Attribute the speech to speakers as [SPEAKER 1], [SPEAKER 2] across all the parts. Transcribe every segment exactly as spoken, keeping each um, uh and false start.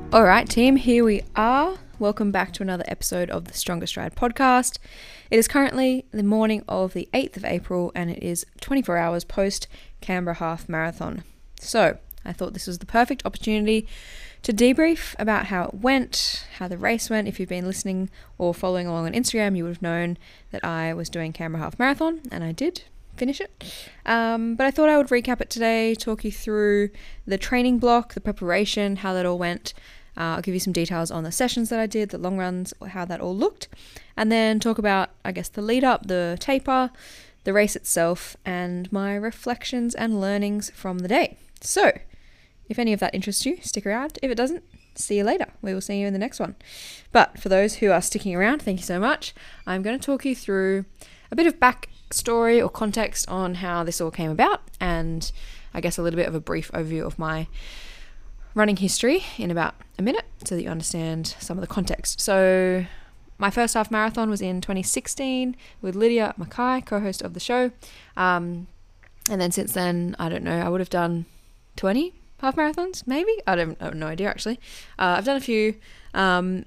[SPEAKER 1] All right, team, here we are. Welcome back to another episode of the Stronger Stride podcast. It is currently the morning of the eighth of April and it is twenty-four hours post Canberra Half Marathon. So I thought this was the perfect opportunity to debrief about how it went, how the race went. If you've been listening or following along on Instagram, you would have known that I was doing Canberra Half Marathon, and I did finish it. Um, but I thought I would recap it today, talk you through the training block, the preparation, how that all went. Uh, I'll give you some details on the sessions that I did, the long runs, how that all looked, and then talk about, I guess, the lead up, the taper, the race itself, and my reflections and learnings from the day. So, if any of that interests you, stick around. If it doesn't, see you later. We will see you in the next one. But for those who are sticking around, thank you so much. I'm going to talk you through a bit of backstory or context on how this all came about, and I guess a little bit of a brief overview of my running history in about a minute so that you understand some of the context. So my first half marathon was in twenty sixteen with Lydia Mackay, co-host of the show. Um, and then since then, I don't know, I would have done twenty half marathons, maybe? I don't I have no idea actually. Uh, I've done a few um,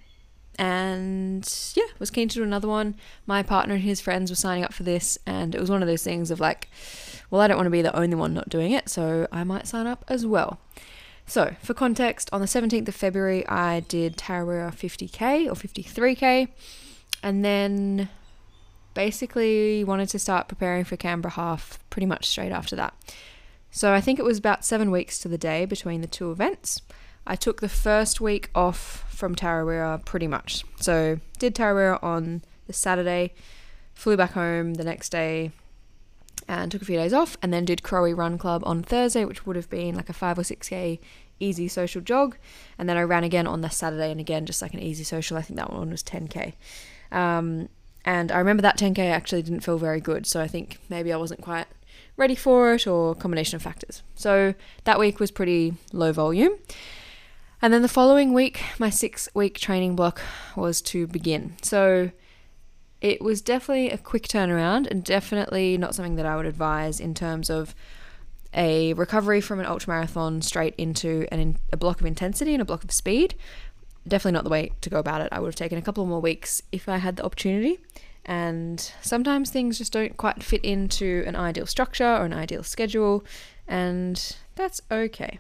[SPEAKER 1] and yeah, was keen to do another one. My partner and his friends were signing up for this, and it was one of those things of like, well, I don't want to be the only one not doing it, so I might sign up as well. So, for context, on the seventeenth of February, I did Tarawera fifty K or fifty-three K, and then basically wanted to start preparing for Canberra Half pretty much straight after that. So, I think it was about seven weeks to the day between the two events. I took the first week off from Tarawera pretty much. So, did Tarawera on the Saturday, flew back home the next day, and took a few days off, and then did Crowie Run Club on Thursday, which would have been like a five or six K easy social jog, and then I ran again on the Saturday, and again just like an easy social. I think that one was ten K, um, and I remember that ten K actually didn't feel very good, so I think maybe I wasn't quite ready for it, or a combination of factors. So that week was pretty low volume, and then the following week my six week training block was to begin. So it was definitely a quick turnaround, and definitely not something that I would advise in terms of a recovery from an ultramarathon straight into an in, a block of intensity and a block of speed. Definitely not the way to go about it. I would have taken a couple more weeks if I had the opportunity, and sometimes things just don't quite fit into an ideal structure or an ideal schedule, and that's okay.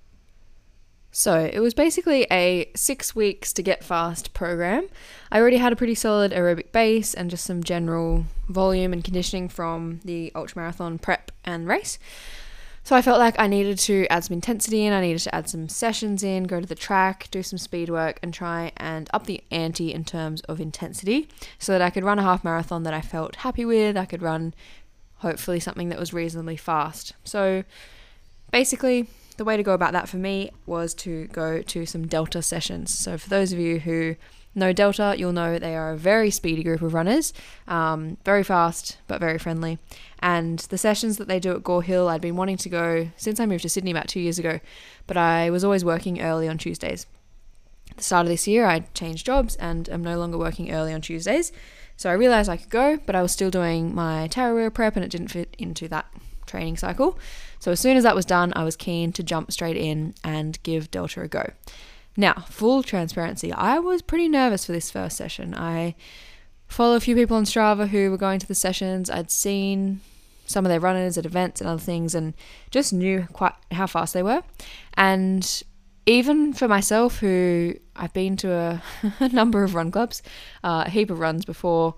[SPEAKER 1] So it was basically a six weeks to get fast program. I already had a pretty solid aerobic base and just some general volume and conditioning from the ultramarathon prep and race. So I felt like I needed to add some intensity in, I needed to add some sessions in, go to the track, do some speed work, and try and up the ante in terms of intensity so that I could run a half marathon that I felt happy with. I could run hopefully something that was reasonably fast. So basically, the way to go about that for me was to go to some Delta sessions. So for those of you who know Delta, you'll know they are a very speedy group of runners, um, very fast but very friendly. And the sessions that they do at Gore Hill, I'd been wanting to go since I moved to Sydney about two years ago, but I was always working early on Tuesdays. At the start of this year, I changed jobs and I'm no longer working early on Tuesdays. So I realised I could go, but I was still doing my Tarawera prep and it didn't fit into that training cycle. So as soon as that was done, I was keen to jump straight in and give Delta a go. Now, full transparency, I was pretty nervous for this first session. I follow a few people on Strava who were going to the sessions. I'd seen some of their runners at events and other things and just knew quite how fast they were. And even for myself, who I've been to a, a number of run clubs, uh, a heap of runs before,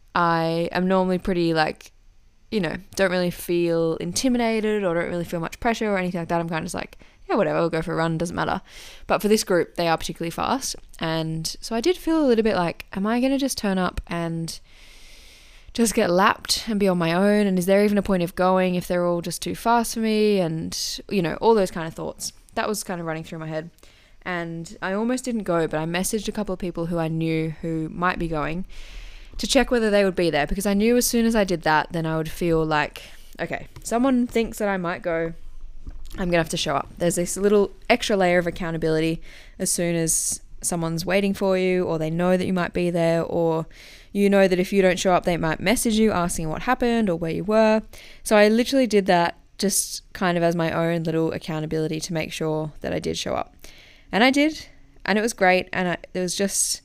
[SPEAKER 1] I am normally pretty like, you know, don't really feel intimidated or don't really feel much pressure or anything like that. I'm kind of just like, yeah, whatever, I'll go for a run, doesn't matter. But for this group, they are particularly fast. And so I did feel a little bit like, am I going to just turn up and just get lapped and be on my own? And is there even a point of going if they're all just too fast for me? And, you know, all those kind of thoughts. That was kind of running through my head. And I almost didn't go, but I messaged a couple of people who I knew who might be going to check whether they would be there, because I knew as soon as I did that, then I would feel like, okay, someone thinks that I might go, I'm going to have to show up. There's this little extra layer of accountability as soon as someone's waiting for you, or they know that you might be there, or you know that if you don't show up, they might message you asking what happened or where you were. So I literally did that just kind of as my own little accountability to make sure that I did show up. And I did. and it was great. And I, it was just,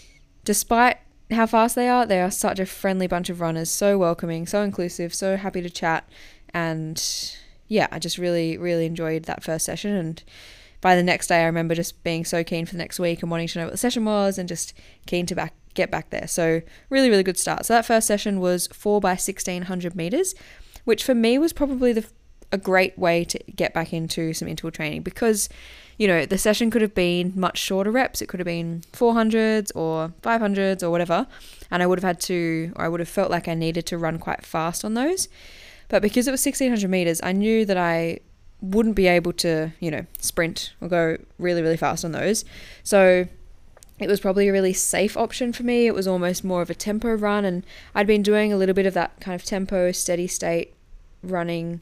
[SPEAKER 1] despite how fast they are, they are such a friendly bunch of runners, so welcoming, so inclusive, so happy to chat. And yeah, I just really, really enjoyed that first session. And by the next day, I remember just being so keen for the next week and wanting to know what the session was and just keen to back get back there. So really, really good start. So that first session was four by sixteen hundred meters, which for me was probably the a great way to get back into some interval training, because, you know, the session could have been much shorter reps. It could have been four hundreds or five hundreds or whatever. And I would have had to, or I would have felt like I needed to run quite fast on those. But because it was sixteen hundred meters, I knew that I wouldn't be able to, you know, sprint or go really, really fast on those. So it was probably a really safe option for me. It was almost more of a tempo run, and I'd been doing a little bit of that kind of tempo, steady state running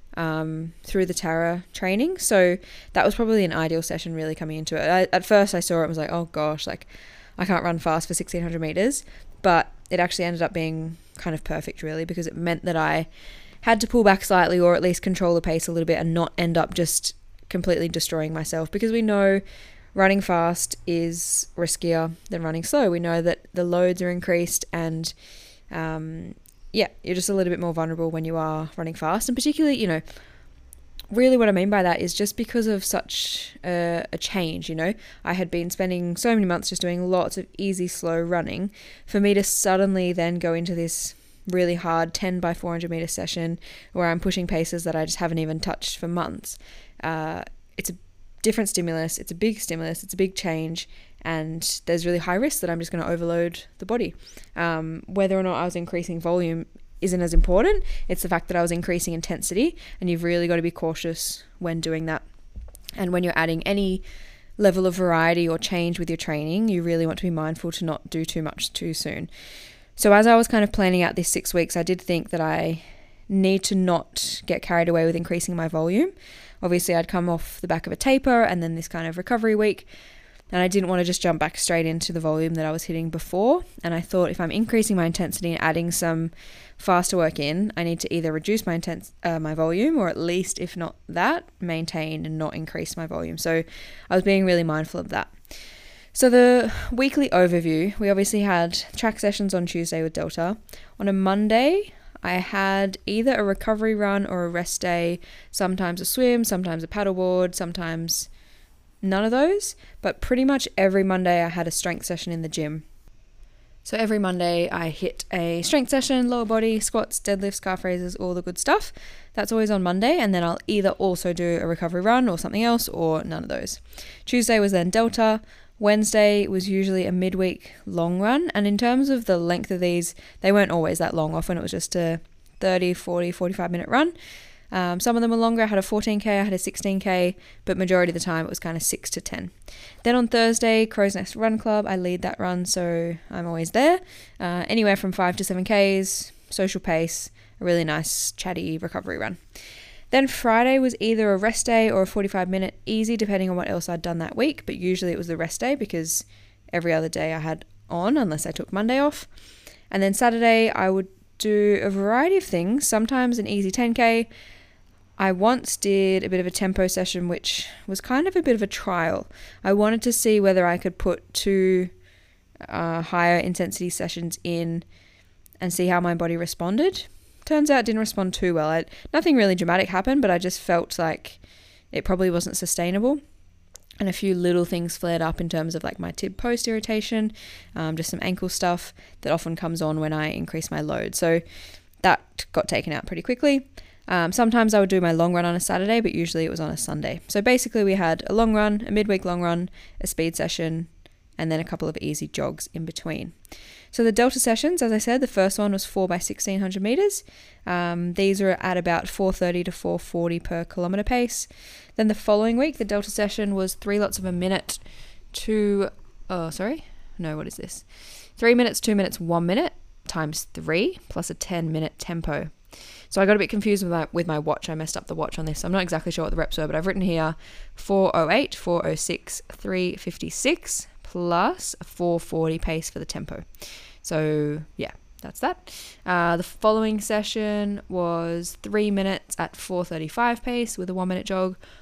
[SPEAKER 1] um, through the Tara training. So that was probably an ideal session really coming into it. I, at first I saw it and was like, oh gosh, like I can't run fast for sixteen hundred meters, but it actually ended up being kind of perfect really, because it meant that I had to pull back slightly, or at least control the pace a little bit, and not end up just completely destroying myself, because we know running fast is riskier than running slow. We know that the loads are increased, and um, yeah, you're just a little bit more vulnerable when you are running fast. And particularly, you know, really what I mean by that is just because of such a, a change, you know, I had been spending so many months just doing lots of easy, slow running. For me to suddenly then go into this really hard ten by four hundred meter session where I'm pushing paces that I just haven't even touched for months, uh, it's a different stimulus, it's a big stimulus, it's a big change, and there's really high risk that I'm just going to overload the body. Um, whether or not I was increasing volume isn't as important. It's the fact that I was increasing intensity, and you've really got to be cautious when doing that. And when you're adding any level of variety or change with your training, you really want to be mindful to not do too much too soon. So as I was kind of planning out this six weeks, I did think that I need to not get carried away with increasing my volume. Obviously, I'd come off the back of a taper and then this kind of recovery week, and I didn't want to just jump back straight into the volume that I was hitting before. And I thought, if I'm increasing my intensity and adding some faster work in, I need to either reduce my intense uh, my volume, or at least, if not that, maintain and not increase my volume. So I was being really mindful of that. So the weekly overview, we obviously had track sessions on Tuesday with Delta. On a Monday, I had either a recovery run or a rest day, sometimes a swim, sometimes a paddleboard, sometimes none of those. But pretty much every Monday I had a strength session in the gym. So every Monday I hit a strength session, lower body, squats, deadlifts, calf raises, all the good stuff. That's always on Monday, and then I'll either also do a recovery run or something else, or none of those. Tuesday was then Delta. Wednesday was usually a midweek long run, and in terms of the length of these, they weren't always that long. Often it was just a thirty, forty, forty-five minute run. Um, some of them were longer. I had a fourteen K, I had a sixteen K, but majority of the time it was kind of six to ten. Then on Thursday, Crow's Nest Run Club, I lead that run, so I'm always there. Uh, anywhere from five to seven Ks, social pace, a really nice chatty recovery run. Then Friday was either a rest day or a forty-five minute easy, depending on what else I'd done that week. But usually it was the rest day, because every other day I had on, unless I took Monday off. And then Saturday I would do a variety of things, sometimes an easy ten K. I once did a bit of a tempo session, which was kind of a bit of a trial. I wanted to see whether I could put two uh, higher intensity sessions in and see how my body responded. Turns out it didn't respond too well. I, nothing really dramatic happened, but I just felt like it probably wasn't sustainable. And a few little things flared up in terms of like my tib post irritation, um, just some ankle stuff that often comes on when I increase my load. So that got taken out pretty quickly. Um, sometimes I would do my long run on a Saturday, but usually it was on a Sunday. So basically we had a long run, a midweek long run, a speed session, and then a couple of easy jogs in between. So the Delta sessions, as I said, the first one was four by sixteen hundred meters. Um, these are at about four thirty to four forty per kilometer pace. Then the following week, the Delta session was three lots of a minute, two, oh, sorry, no, what is this? Three minutes, two minutes, one minute times three plus a ten minute tempo. So I got a bit confused with my, with my watch. I messed up the watch on this. I'm not exactly sure what the reps were, but I've written here four oh eight, four oh six, three fifty-six plus a four forty pace for the tempo. So yeah, that's that. Uh, the following session was three minutes at four thirty-five pace with a one minute jog,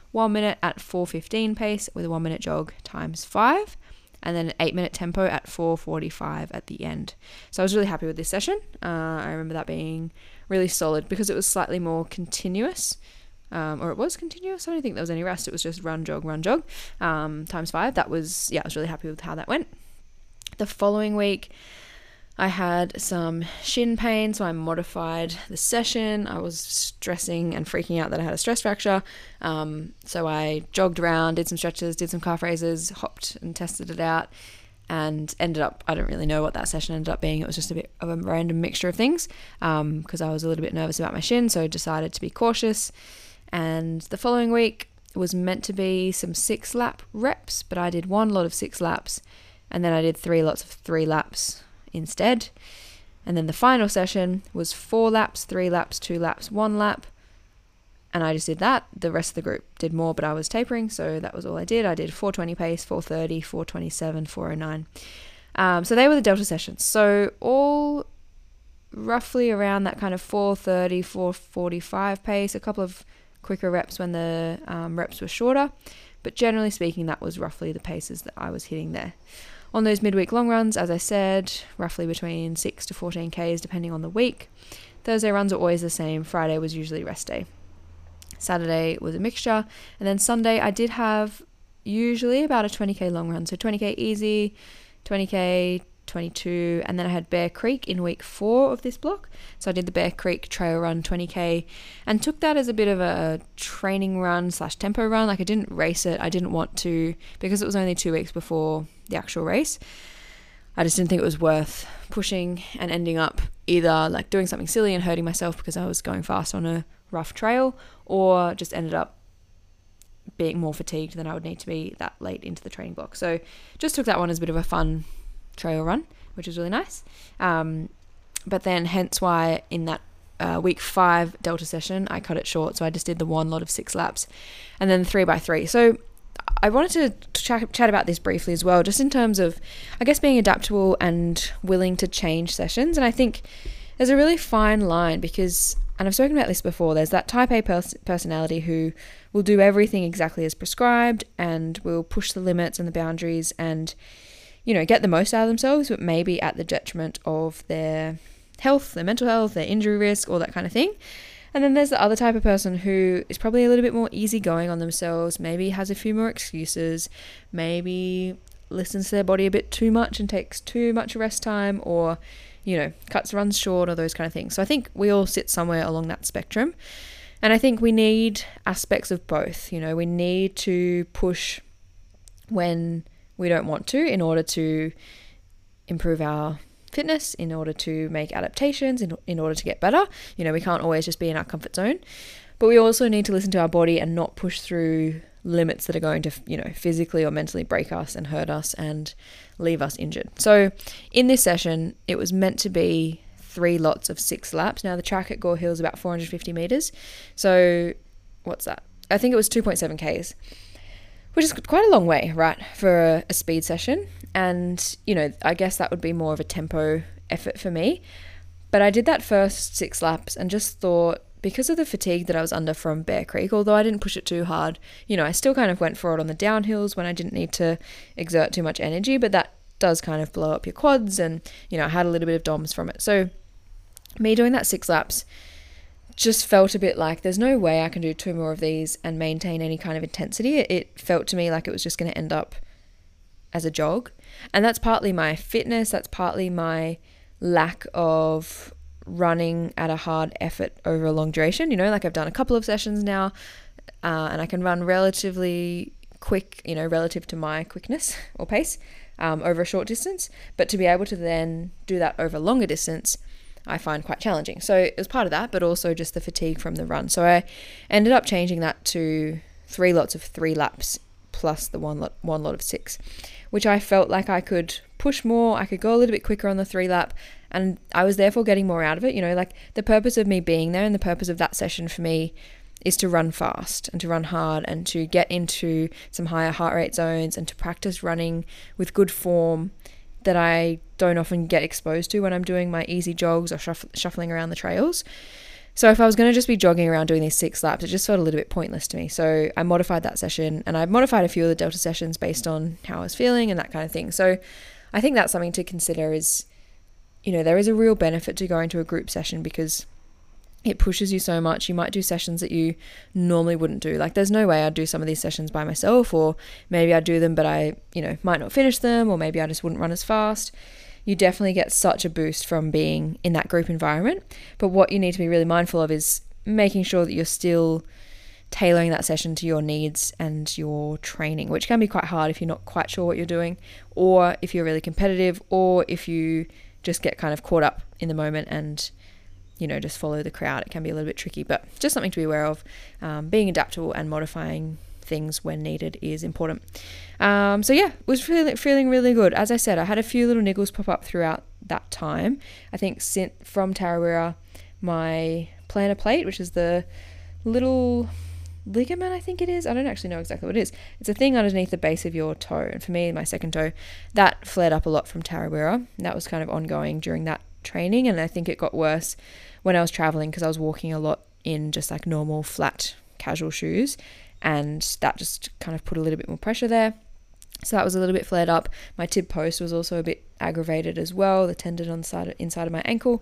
[SPEAKER 1] one minute at four fifteen pace with a one minute jog times five, and then an eight minute tempo at four forty-five at the end. So I was really happy with this session. Uh, I remember that being really solid because it was slightly more continuous, um, or it was continuous. I don't think there was any rest. It was just run, jog, run, jog, um, times five. That was, yeah, I was really happy with how that went. The following week, I had some shin pain, so I modified the session. I was stressing and freaking out that I had a stress fracture. Um, so I jogged around, did some stretches, did some calf raises, hopped and tested it out, and ended up, I don't really know what that session ended up being. It was just a bit of a random mixture of things because um, I was a little bit nervous about my shin, so I decided to be cautious. And the following week was meant to be some six lap reps, but I did one lot of six laps, and then I did three lots of three laps instead. And then the final session was four laps, three laps, two laps, one lap, and I just did that. The rest of the group did more, but I was tapering, so that was all I did. I did four twenty pace, four thirty, four twenty-seven, four oh nine. Um, so they were the delta sessions. So all roughly around that kind of four thirty, four forty-five pace, a couple of quicker reps when the um, reps were shorter, but generally speaking, that was roughly the paces that I was hitting there. On those midweek long runs, as I said, roughly between six to fourteen kays depending on the week. Thursday runs are always the same. Friday was usually rest day. Saturday was a mixture. And then Sunday I did have usually about a twenty k long run. So twenty k easy, twenty k, twenty-two, and then I had Bear Creek in week four of this block. So I did the Bear Creek trail run twenty k and took that as a bit of a training run slash tempo run. Like I didn't race it. I didn't want to, because it was only two weeks before the actual race. I just didn't think it was worth pushing and ending up either like doing something silly and hurting myself because I was going fast on a rough trail, or just ended up being more fatigued than I would need to be that late into the training block. So just took that one as a bit of a fun trail run, which was really nice. Um, but then hence why in that uh, week five delta session, I cut it short. So I just did the one lot of six laps and then three by three. So I wanted to ch- chat about this briefly as well, just in terms of, I guess, being adaptable and willing to change sessions. And I think there's a really fine line because, and I've spoken about this before, there's that type A pers- personality who will do everything exactly as prescribed and will push the limits and the boundaries and, you know, get the most out of themselves, but maybe at the detriment of their health, their mental health, their injury risk, all that kind of thing. And then there's the other type of person who is probably a little bit more easygoing on themselves, maybe has a few more excuses, maybe listens to their body a bit too much and takes too much rest time, or, you know, cuts runs short, or those kind of things. So I think we all sit somewhere along that spectrum. And I think we need aspects of both. You know, we need to push when we don't want to in order to improve our fitness, in order to make adaptations, in, in order to get better. You know, we can't always just be in our comfort zone, but we also need to listen to our body and not push through limits that are going to, you know, physically or mentally break us and hurt us and leave us injured. So in this session, it was meant to be three lots of six laps. Now the track at Gore Hill is about four hundred fifty meters. So what's that? I think it was two point seven kays, which is quite a long way, right, for a, a speed session. And, you know, I guess that would be more of a tempo effort for me. But I did that first six laps and just thought, because of the fatigue that I was under from Bear Creek, although I didn't push it too hard, you know, I still kind of went for it on the downhills when I didn't need to exert too much energy, but that does kind of blow up your quads, and, you know, I had a little bit of D O M S from it. So me doing that six laps just felt a bit like there's no way I can do two more of these and maintain any kind of intensity. It, it felt to me like it was just going to end up as a jog. And that's partly my fitness, that's partly my lack of running at a hard effort over a long duration. You know, like I've done a couple of sessions now, uh, and I can run relatively quick, you know, relative to my quickness or pace um, over a short distance. But to be able to then do that over a longer distance, I find quite challenging. So it was part of that, but also just the fatigue from the run. So I ended up changing that to three lots of three laps plus the one lot, one lot of six, which I felt like I could push more. I could go a little bit quicker on the three lap, and I was therefore getting more out of it. You know, like the purpose of me being there and the purpose of that session for me is to run fast and to run hard and to get into some higher heart rate zones and to practice running with good form that I don't often get exposed to when I'm doing my easy jogs or shuff- shuffling around the trails. So if I was going to just be jogging around doing these six laps, it just felt a little bit pointless to me. So I modified that session, and I modified a few of the Delta sessions based on how I was feeling and that kind of thing. So I think that's something to consider is, you know, there is a real benefit to going to a group session because it pushes you so much. You might do sessions that you normally wouldn't do. Like there's no way I'd do some of these sessions by myself, or maybe I'd do them but I, you know, might not finish them, or maybe I just wouldn't run as fast. You definitely get such a boost from being in that group environment. But what you need to be really mindful of is making sure that you're still tailoring that session to your needs and your training, which can be quite hard if you're not quite sure what you're doing, or if you're really competitive, or if you just get kind of caught up in the moment and, you know, just follow the crowd. It can be a little bit tricky, but just something to be aware of. Um, being adaptable and modifying things when needed is important. Um, so yeah, was feeling feeling really good. As I said, I had a few little niggles pop up throughout that time. I think since from Tarawera, my plantar plate, which is the little ligament, I think it is. I don't actually know exactly what it is. It's a thing underneath the base of your toe. And for me, my second toe, that flared up a lot from Tarawera. And that was kind of ongoing during that training. And I think it got worse when I was traveling because I was walking a lot in just like normal flat casual shoes. And that just kind of put a little bit more pressure there. So that was a little bit flared up. My tib post was also a bit aggravated as well, the tendon on the side, inside of my ankle.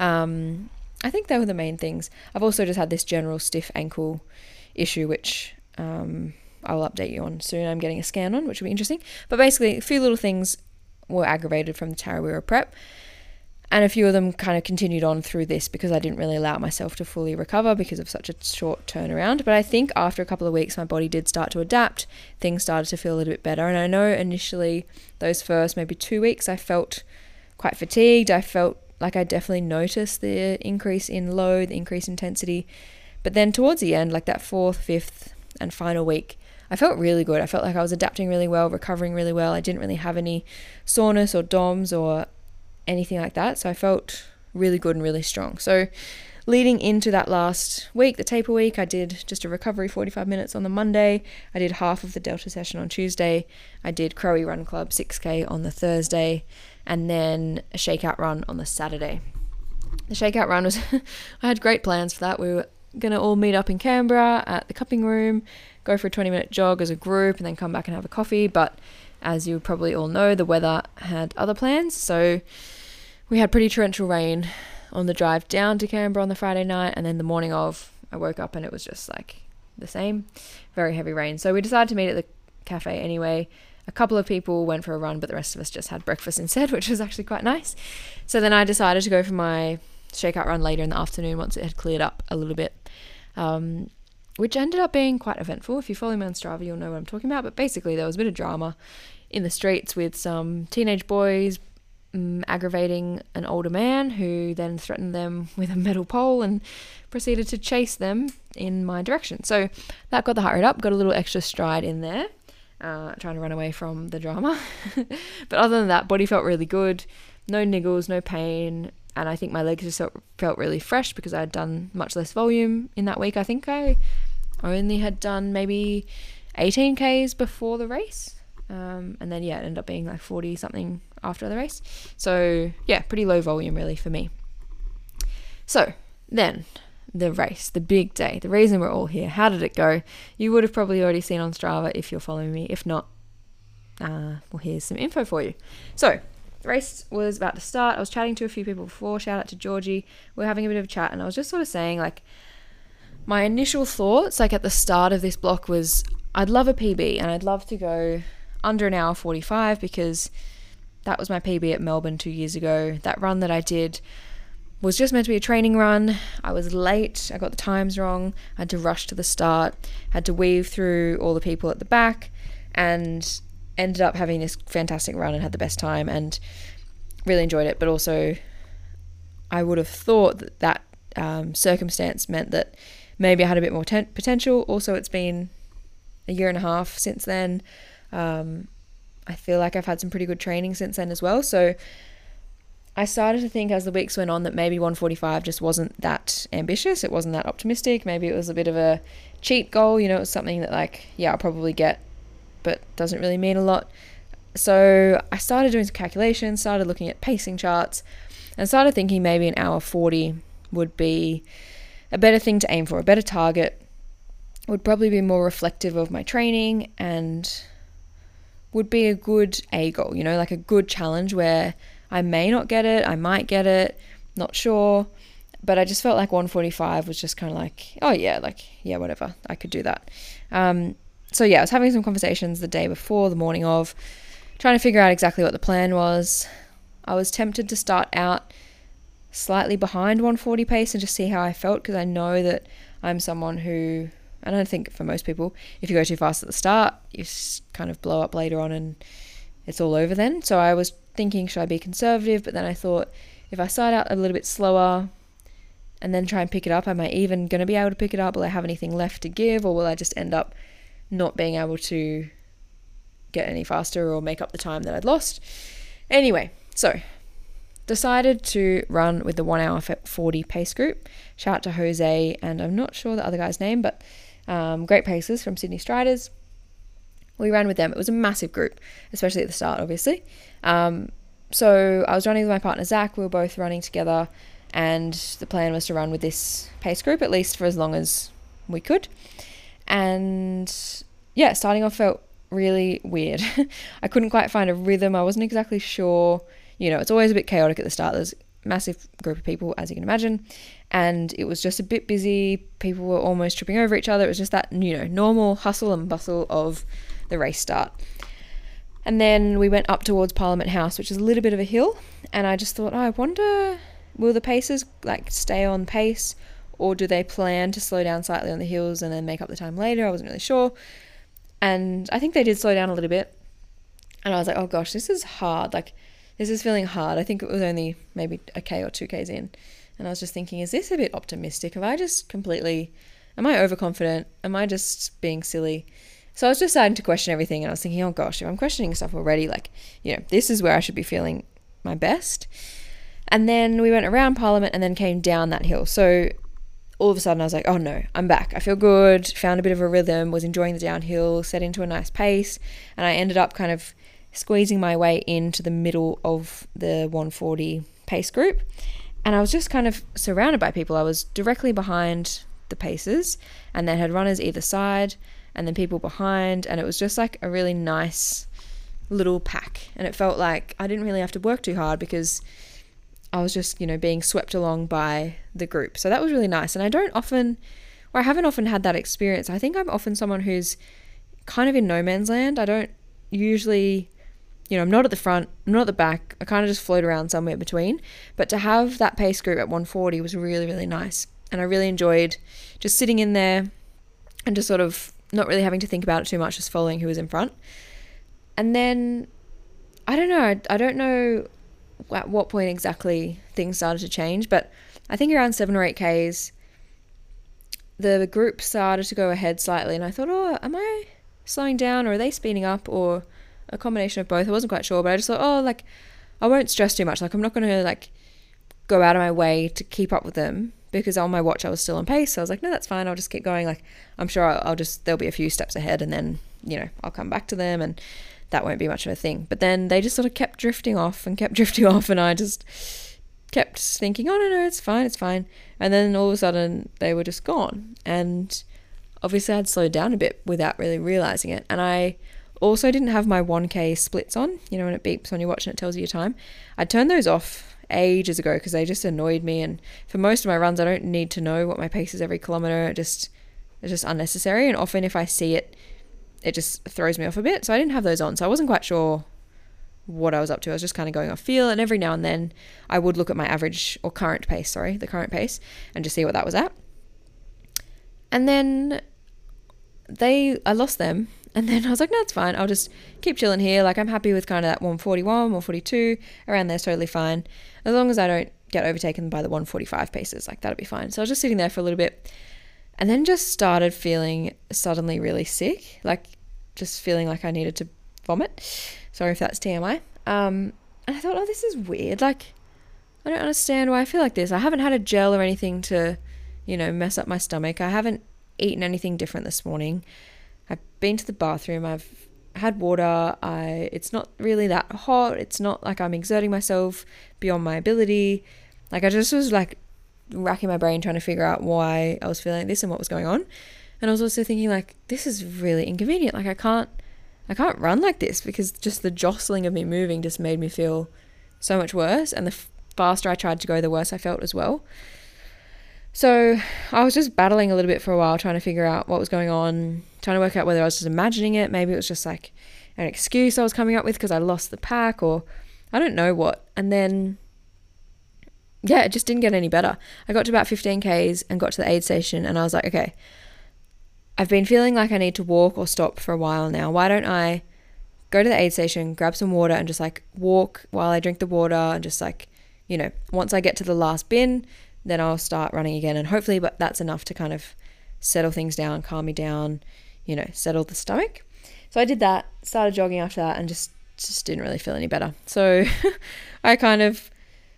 [SPEAKER 1] Um, I think they were the main things. I've also just had this general stiff ankle issue, which um, I'll update you on soon. I'm getting a scan on, which will be interesting. But basically, a few little things were aggravated from the Tarawera prep. And a few of them kind of continued on through this because I didn't really allow myself to fully recover because of such a short turnaround. But I think after a couple of weeks, my body did start to adapt. Things started to feel a little bit better. And I know initially those first maybe two weeks, I felt quite fatigued. I felt like I definitely noticed the increase in load, the increased intensity. But then towards the end, like that fourth, fifth and final week, I felt really good. I felt like I was adapting really well, recovering really well. I didn't really have any soreness or D O M S or anything like that. So I felt really good and really strong. So leading into that last week, the taper week, I did just a recovery forty-five minutes on the Monday. I did half of the Delta session on Tuesday. I did Crowie Run Club six K on the Thursday, and then a shakeout run on the Saturday. The shakeout run was, I had great plans for that. We were going to all meet up in Canberra at the cupping room, go for a twenty minute jog as a group, and then come back and have a coffee. But as you probably all know, the weather had other plans. So we had pretty torrential rain on the drive down to Canberra on the Friday night. And then the morning of, I woke up and it was just like the same, very heavy rain. So we decided to meet at the cafe anyway. A couple of people went for a run, but the rest of us just had breakfast instead, which was actually quite nice. So then I decided to go for my shakeout run later in the afternoon once it had cleared up a little bit, um, which ended up being quite eventful. If you follow me on Strava, you'll know what I'm talking about. But basically, there was a bit of drama in the streets with some teenage boys um, aggravating an older man who then threatened them with a metal pole and proceeded to chase them in my direction. So that got the heart rate up, got a little extra stride in there, uh, trying to run away from the drama. But other than that, body felt really good. No niggles, no pain. And I think my legs just felt really fresh because I had done much less volume in that week. I think I only had done maybe eighteen Ks before the race. Um, and then, yeah, it ended up being like forty something after the race. So, yeah, pretty low volume really for me. So, then the race, the big day, the reason we're all here. How did it go? You would have probably already seen on Strava if you're following me. If not, uh, well, here's some info for you. So, the race was about to start. I was chatting to a few people before. Shout out to Georgie. We were having a bit of a chat, and I was just sort of saying, like, my initial thoughts, like at the start of this block, was I'd love a P B, and I'd love to go under an hour forty-five because that was my P B at Melbourne two years ago. That run that I did was just meant to be a training run. I was late. I got the times wrong. I had to rush to the start. Had to weave through all the people at the back, and ended up having this fantastic run and had the best time and really enjoyed it. But also I would have thought that that um, circumstance meant that maybe I had a bit more ten- potential. Also, it's been a year and a half since then. Um, I feel like I've had some pretty good training since then as well. So I started to think as the weeks went on that maybe one forty-five just wasn't that ambitious. It wasn't that optimistic. Maybe it was a bit of a cheat goal. You know, it was something that like, yeah, I'll probably get, but doesn't really mean a lot. So I started doing some calculations, started looking at pacing charts, and started thinking maybe an hour forty would be a better thing to aim for, a better target. Would probably be more reflective of my training and would be a good A goal, you know, like a good challenge where I may not get it, I might get it, not sure. But I just felt like one forty-five was just kind of like, oh yeah, like, yeah, whatever, I could do that. Um, so yeah, I was having some conversations the day before, the morning of, trying to figure out exactly what the plan was. I was tempted to start out slightly behind one forty pace and just see how I felt, because I know that I'm someone who, I don't think for most people, if you go too fast at the start, you kind of blow up later on and it's all over then. So I was thinking, should I be conservative? But then I thought, if I start out a little bit slower and then try and pick it up, am I even going to be able to pick it up? Will I have anything left to give, or will I just end up not being able to get any faster or make up the time that I'd lost? Anyway, so decided to run with the one hour forty pace group. Shout out to Jose, and I'm not sure the other guy's name, but um, great paces from Sydney Striders. We ran with them. It was a massive group, especially at the start, obviously. Um, so I was running with my partner Zach. We were both running together, and the plan was to run with this pace group at least for as long as we could. And yeah, starting off felt really weird. I couldn't quite find a rhythm. I wasn't exactly sure. You know, it's always a bit chaotic at the start. There's a massive group of people, as you can imagine, and it was just a bit busy. People were almost tripping over each other. It was just that, you know, normal hustle and bustle of the race start. And then we went up towards Parliament House, which is a little bit of a hill, and I just thought, oh, I wonder, will the pacers like stay on pace, or do they plan to slow down slightly on the hills and then make up the time later? I wasn't really sure. And I think they did slow down a little bit. And I was like, oh gosh, this is hard. Like, this is feeling hard. I think it was only maybe a K or two Ks in. And I was just thinking, is this a bit optimistic? Have I just completely, am I overconfident? Am I just being silly? So I was just starting to question everything. And I was thinking, oh gosh, if I'm questioning stuff already, like, you know, this is where I should be feeling my best. And then we went around Parliament and then came down that hill. So all of a sudden I was like, oh no, I'm back. I feel good, found a bit of a rhythm, was enjoying the downhill, set into a nice pace, and I ended up kind of squeezing my way into the middle of the one forty pace group. And I was just kind of surrounded by people. I was directly behind the pacers and then had runners either side and then people behind, and it was just like a really nice little pack. And it felt like I didn't really have to work too hard because I was just, you know, being swept along by the group. So that was really nice. And I don't often, or I haven't often had that experience. I think I'm often someone who's kind of in no man's land. I don't usually, you know, I'm not at the front, I'm not at the back. I kind of just float around somewhere between. But to have that pace group at one forty was really, really nice. And I really enjoyed just sitting in there and just sort of not really having to think about it too much, just following who was in front. And then, I don't know, I, I don't know at what point exactly things started to change, but I think around seven or eight Ks, the group started to go ahead slightly, and I thought, oh, am I slowing down, or are they speeding up, or a combination of both? I wasn't quite sure, but I just thought, oh, like, I won't stress too much. Like, I'm not going to, like, go out of my way to keep up with them, because on my watch I was still on pace. So I was like, no, that's fine. I'll just keep going. Like, I'm sure I'll, I'll just, there'll be a few steps ahead, and then, you know, I'll come back to them, and that won't be much of a thing. But then they just sort of kept drifting off and kept drifting off, and I just kept thinking, oh, no, no, it's fine, it's fine. And then all of a sudden they were just gone. And obviously I'd slowed down a bit without really realizing it. And I also didn't have my one K splits on, you know, when it beeps when you're watching, it tells you your time. I turned those off ages ago because they just annoyed me. And for most of my runs, I don't need to know what my pace is every kilometer. It just, it's just unnecessary. And often if I see it, it just throws me off a bit. So I didn't have those on. So I wasn't quite sure what I was up to. I was just kind of going off feel. And every now and then I would look at my average or current pace, sorry, the current pace, and just see what that was at. And then they, I lost them. And then I was like, no, it's fine. I'll just keep chilling here. Like, I'm happy with kind of that one forty-one, one forty-two, around there's totally fine. As long as I don't get overtaken by the one forty-five paces, like that'll be fine. So I was just sitting there for a little bit. And then just started feeling suddenly really sick, like just feeling like I needed to vomit. Sorry if that's T M I. Um, and I thought, oh, this is weird. Like, I don't understand why I feel like this. I haven't had a gel or anything to, you know, mess up my stomach. I haven't eaten anything different this morning. I've been to the bathroom. I've had water. I, it's not really that hot. It's not like I'm exerting myself beyond my ability. Like, I just was like racking my brain trying to figure out why I was feeling this and what was going on. And I was also thinking, like, this is really inconvenient. Like, I can't, I can't run like this, because just the jostling of me moving just made me feel so much worse. And the faster I tried to go, the worse I felt as well. So I was just battling a little bit for a while, trying to figure out what was going on, trying to work out whether I was just imagining it. Maybe it was just like an excuse I was coming up with because I lost the pack, or I don't know what. And then, yeah, it just didn't get any better. I got to about fifteen kays and got to the aid station, and I was like, okay, I've been feeling like I need to walk or stop for a while now. Why don't I go to the aid station, grab some water, and just like walk while I drink the water, and just like, you know, once I get to the last bin, then I'll start running again. And hopefully but that's enough to kind of settle things down, calm me down, you know, settle the stomach. So I did that, started jogging after that, and just, just didn't really feel any better. So I kind of,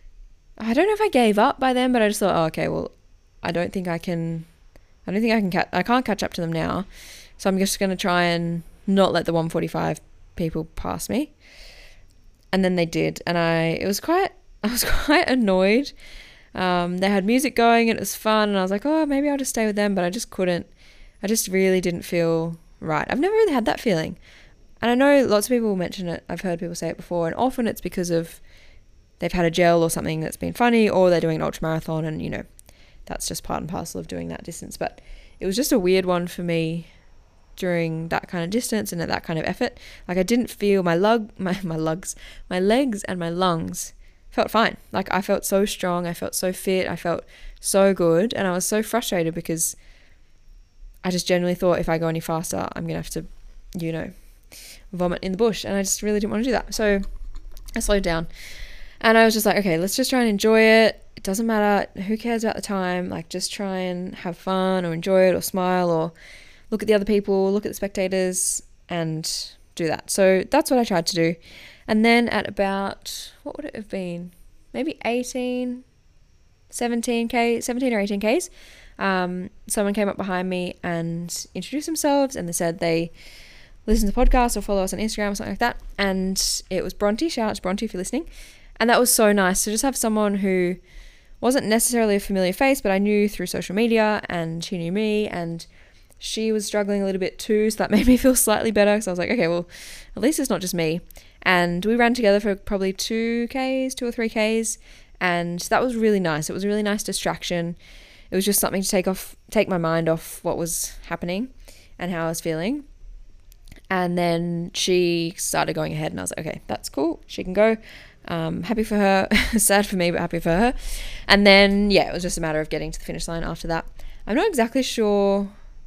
[SPEAKER 1] I don't know if I gave up by then, but I just thought, oh, okay, well, I don't think I can, I don't think I can, ca- I can't catch up to them now. So I'm just going to try and not let the one forty-five people pass me. And then they did. And I, it was quite, I was quite annoyed. Um, they had music going and it was fun, and I was like, oh, maybe I'll just stay with them, but I just couldn't. I just really didn't feel right. I've never really had that feeling. And I know lots of people mention it. I've heard people say it before, and often it's because of they've had a gel or something that's been funny, or they're doing an ultra marathon, and, you know, that's just part and parcel of doing that distance. But it was just a weird one for me during that kind of distance and at that kind of effort. Like, I didn't feel my lug, my, my lugs, my legs and my lungs felt fine. Like, I felt so strong, I felt so fit, I felt so good, and I was so frustrated because I just genuinely thought if I go any faster, I'm gonna have to, you know, vomit in the bush, and I just really didn't want to do that. So I slowed down, and I was just like, okay, let's just try and enjoy it. It doesn't matter, who cares about the time, like, just try and have fun or enjoy it or smile or look at the other people, look at the spectators, and do that. So that's what I tried to do. And then at about, what would it have been? Maybe eighteen, seventeen K, seventeen or eighteen Ks. Um, someone came up behind me and introduced themselves, and they said they listen to podcasts or follow us on Instagram or something like that. And it was Bronte. Shout out to Bronte if you're listening. And that was so nice to just have someone who wasn't necessarily a familiar face, but I knew through social media, and she knew me, and she was struggling a little bit too. So that made me feel slightly better, because I was like, okay, well, at least it's not just me. And we ran together for probably two Ks, two or three Ks. And that was really nice. It was a really nice distraction. It was just something to take off, take my mind off what was happening and how I was feeling. And then she started going ahead, and I was like, okay, that's cool. She can go. Um, happy for her. Sad for me, but happy for her. And then, yeah, it was just a matter of getting to the finish line after that. I'm not exactly sure.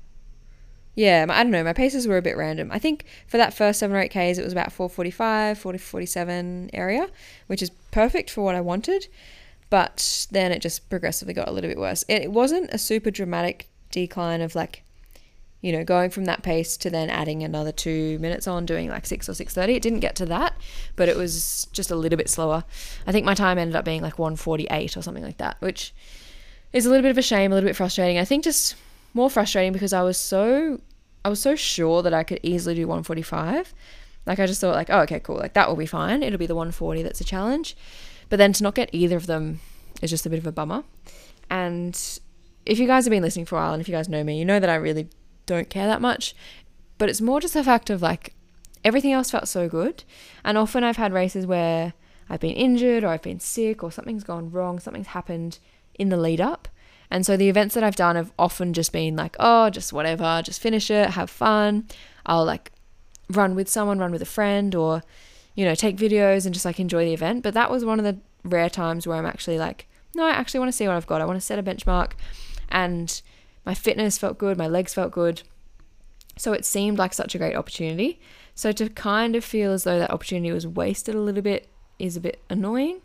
[SPEAKER 1] Yeah, I don't know. My paces were a bit random. I think for that first seven or eight Ks, it was about four forty-five, four forty-seven area, which is perfect for what I wanted. But then it just progressively got a little bit worse. It wasn't a super dramatic decline of, like, you know, going from that pace to then adding another two minutes on, doing like six or six thirty. It didn't get to that, but it was just a little bit slower. I think my time ended up being like one forty-eight or something like that, which is a little bit of a shame, a little bit frustrating. I think just more frustrating because I was so I was so sure that I could easily do one forty-five. Like, I just thought, like, oh, okay, cool, like that will be fine. It'll be the one forty that's a challenge. But then to not get either of them is just a bit of a bummer. And if you guys have been listening for a while, and if you guys know me, you know that I really don't care that much. But it's more just the fact of, like, everything else felt so good. And often I've had races where I've been injured, or I've been sick, or something's gone wrong, something's happened in the lead up. And so the events that I've done have often just been like, oh, just whatever, just finish it, have fun. I'll like run with someone, run with a friend, or, you know, take videos and just like enjoy the event. But that was one of the rare times where I'm actually like, no, I actually want to see what I've got. I want to set a benchmark. And my fitness felt good, my legs felt good. So it seemed like such a great opportunity. So to kind of feel as though that opportunity was wasted a little bit is a bit annoying.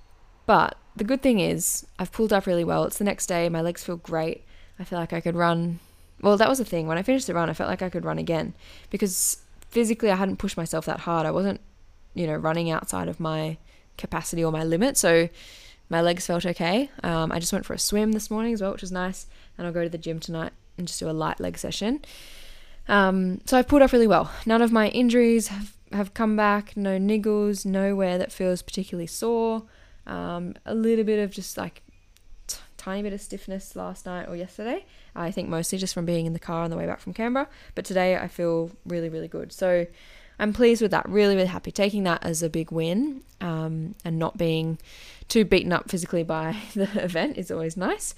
[SPEAKER 1] But the good thing is I've pulled up really well. It's the next day. My legs feel great. I feel like I could run. Well, that was the thing. When I finished the run, I felt like I could run again because physically I hadn't pushed myself that hard. I wasn't, you know, running outside of my capacity or my limit. So my legs felt okay. Um, I just went for a swim this morning as well, which was nice. And I'll go to the gym tonight and just do a light leg session. Um, so I've pulled up really well. None of my injuries have, have come back. No niggles, nowhere that feels particularly sore. Um, a little bit of just like t- tiny bit of stiffness last night or yesterday. I think mostly just from being in the car on the way back from Canberra. But today I feel really, really good. So I'm pleased with that. Really, really happy. Taking that as a big win, um, and not being too beaten up physically by the event is always nice.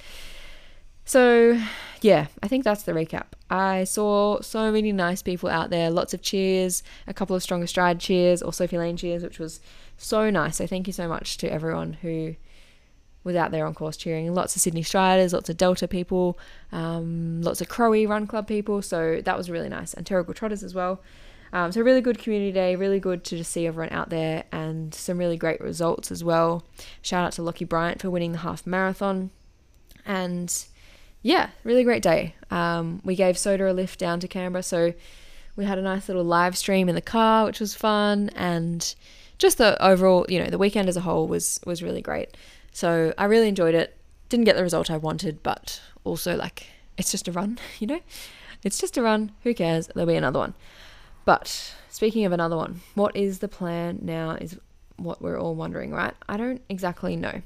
[SPEAKER 1] So yeah, I think that's the recap. I saw so many nice people out there, lots of cheers, a couple of Stronger Stride cheers, or Sophie Lane cheers, which was so nice. So thank you so much to everyone who was out there on course cheering. Lots of Sydney Striders, lots of Delta people, um, lots of Crowe Run Club people. So that was really nice. And Terrigal Trotters as well. Um, so really good community day, really good to just see everyone out there, and some really great results as well. Shout out to Lockie Bryant for winning the half marathon. And yeah, really great day. Um, we gave Soda a lift down to Canberra, so we had a nice little live stream in the car, which was fun, and just the overall, you know, the weekend as a whole was was really great. So I really enjoyed it. Didn't get the result I wanted, but also, like, it's just a run, you know? It's just a run. Who cares? There'll be another one. But speaking of another one, what is the plan now is what we're all wondering, right? I don't exactly know.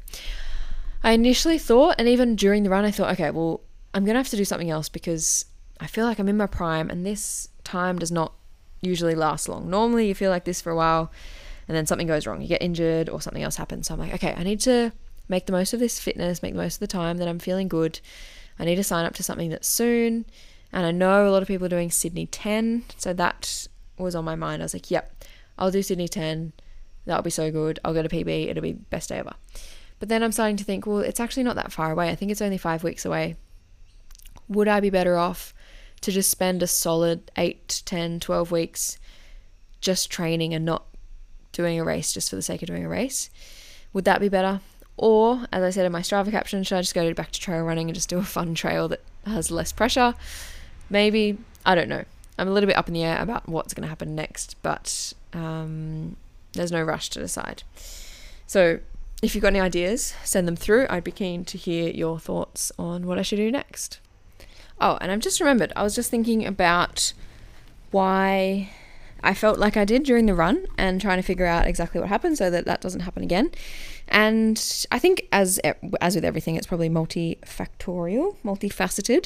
[SPEAKER 1] I initially thought, and even during the run, I thought, okay, well, I'm going to have to do something else because I feel like I'm in my prime and this time does not usually last long. Normally you feel like this for a while and then something goes wrong. You get injured or something else happens. So I'm like, okay, I need to make the most of this fitness, make the most of the time that I'm feeling good. I need to sign up to something that's soon. And I know a lot of people are doing Sydney ten. So that was on my mind. I was like, yep, I'll do Sydney ten. That'll be so good. I'll go to P B. It'll be best day ever. But then I'm starting to think, well, it's actually not that far away. I think it's only five weeks away. Would I be better off to just spend a solid eight, ten, twelve weeks just training and not doing a race just for the sake of doing a race? Would that be better? Or, as I said in my Strava caption, should I just go back to trail running and just do a fun trail that has less pressure? Maybe. I don't know. I'm a little bit up in the air about what's going to happen next, but um, there's no rush to decide. So if you've got any ideas, send them through. I'd be keen to hear your thoughts on what I should do next. Oh, and I've just remembered, I was just thinking about why I felt like I did during the run and trying to figure out exactly what happened so that that doesn't happen again. And I think as as with everything, it's probably multifactorial, multifaceted,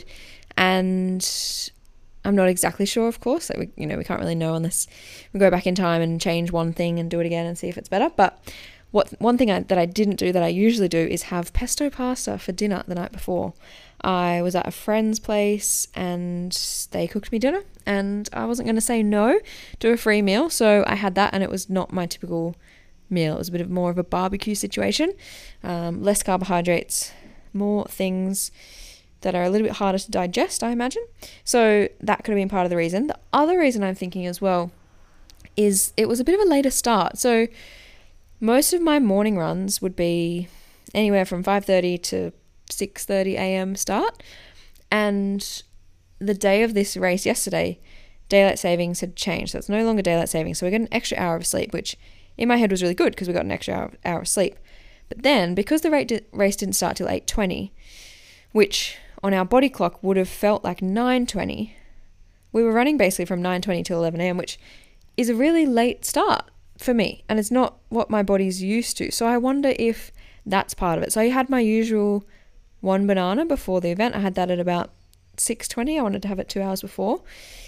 [SPEAKER 1] and I'm not exactly sure, of course. Like we, you know, we can't really know unless we go back in time and change one thing and do it again and see if it's better. But what one thing I, that I didn't do that I usually do is have pesto pasta for dinner the night before. I was at a friend's place and they cooked me dinner and I wasn't going to say no to a free meal. So I had that and it was not my typical meal. It was a bit of more of a barbecue situation. Um, less carbohydrates, more things that are a little bit harder to digest, I imagine. So that could have been part of the reason. The other reason I'm thinking as well is it was a bit of a later start. So most of my morning runs would be anywhere from five thirty to six thirty a.m. start. And the day of this race yesterday, daylight savings had changed. So it's no longer daylight savings. So we got an extra hour of sleep, which in my head was really good because we got an extra hour, hour of sleep. But then because the race didn't start till eight twenty, which on our body clock would have felt like nine twenty, we were running basically from nine twenty till eleven a.m., which is a really late start for me. And it's not what my body's used to. So I wonder if that's part of it. So I had my usual one banana before the event. I had that at about six twenty. I wanted to have it two hours before.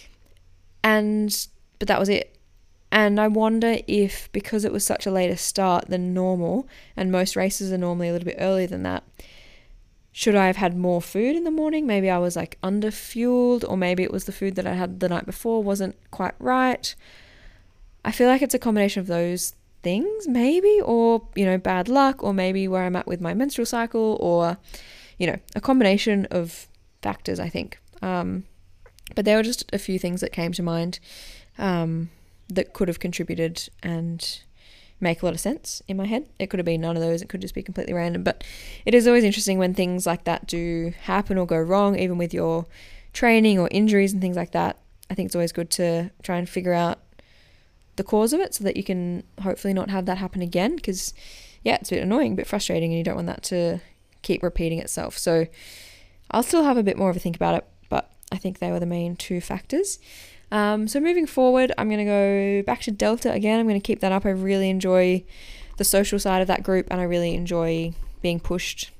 [SPEAKER 1] And, but that was it. And I wonder if, because it was such a later start than normal, and most races are normally a little bit earlier than that, should I have had more food in the morning? Maybe I was like under fueled, or maybe it was the food that I had the night before wasn't quite right. I feel like it's a combination of those things, maybe, or, you know, bad luck, or maybe where I'm at with my menstrual cycle, or, you know, a combination of factors, I think. Um, but there were just a few things that came to mind um, that could have contributed and make a lot of sense in my head. It could have been none of those. It could just be completely random. But it is always interesting when things like that do happen or go wrong, even with your training or injuries and things like that. I think it's always good to try and figure out the cause of it so that you can hopefully not have that happen again, because yeah, it's a bit annoying, a bit frustrating, and you don't want that to keep repeating itself. So I'll still have a bit more of a think about it, but I think they were the main two factors. Um, so moving forward, I'm going to go back to Delta again. I'm going to keep that up. I really enjoy the social side of that group, and I really enjoy being pushed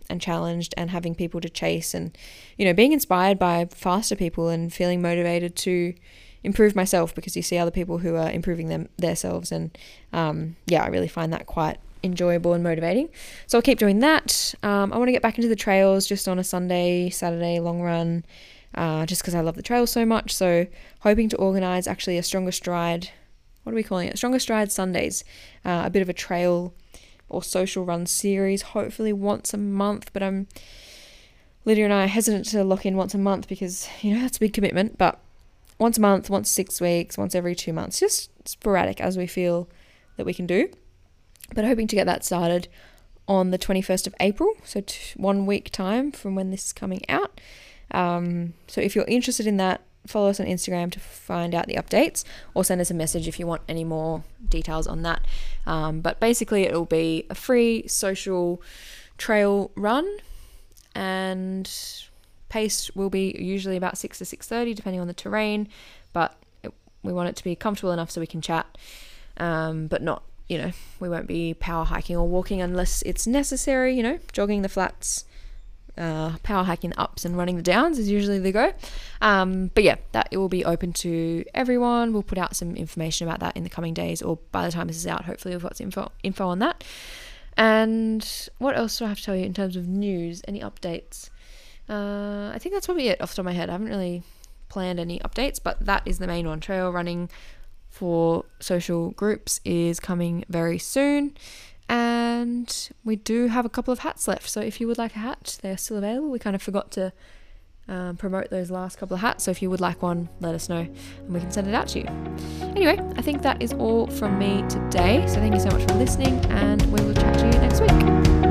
[SPEAKER 1] and challenged and having people to chase and, you know, being inspired by faster people and feeling motivated to improve myself because you see other people who are improving them themselves. And um, yeah, I really find that quite enjoyable and motivating. So I'll keep doing that. Um, I want to get back into the trails just on a Sunday, Saturday long run, uh, just because I love the trails so much. So hoping to organise actually a Stronger Stride, what are we calling it? Stronger Stride Sundays, uh, a bit of a trail or social run series, hopefully once a month. But I'm, Lydia and I are hesitant to lock in once a month because, you know, that's a big commitment. But once a month, once six weeks, once every two months, just sporadic as we feel that we can do. But hoping to get that started on the twenty-first of April, so t- one week time from when this is coming out. Um, so if you're interested in that, follow us on Instagram to find out the updates, or send us a message if you want any more details on that. Um, but basically it will be a free social trail run, and pace will be usually about six to six thirty depending on the terrain, but it, we want it to be comfortable enough so we can chat, um, but not, you know, we won't be power hiking or walking unless it's necessary, you know, jogging the flats, uh, power hiking the ups and running the downs is usually the go. Um, but yeah, that it will be open to everyone. We'll put out some information about that in the coming days, or by the time this is out, hopefully we've got some info, info on that. And what else do I have to tell you in terms of news? Any updates? Uh, I think that's probably it off the top of my head. I haven't really planned any updates, but that is the main one. Trail running for social groups is coming very soon, and we do have a couple of hats left, so if you would like a hat, they're still available. We kind of forgot to um, promote those last couple of hats, so if you would like one, let us know and we can send it out to you. Anyway, I think that is all from me today, so thank you so much for listening, and we will chat to you next week.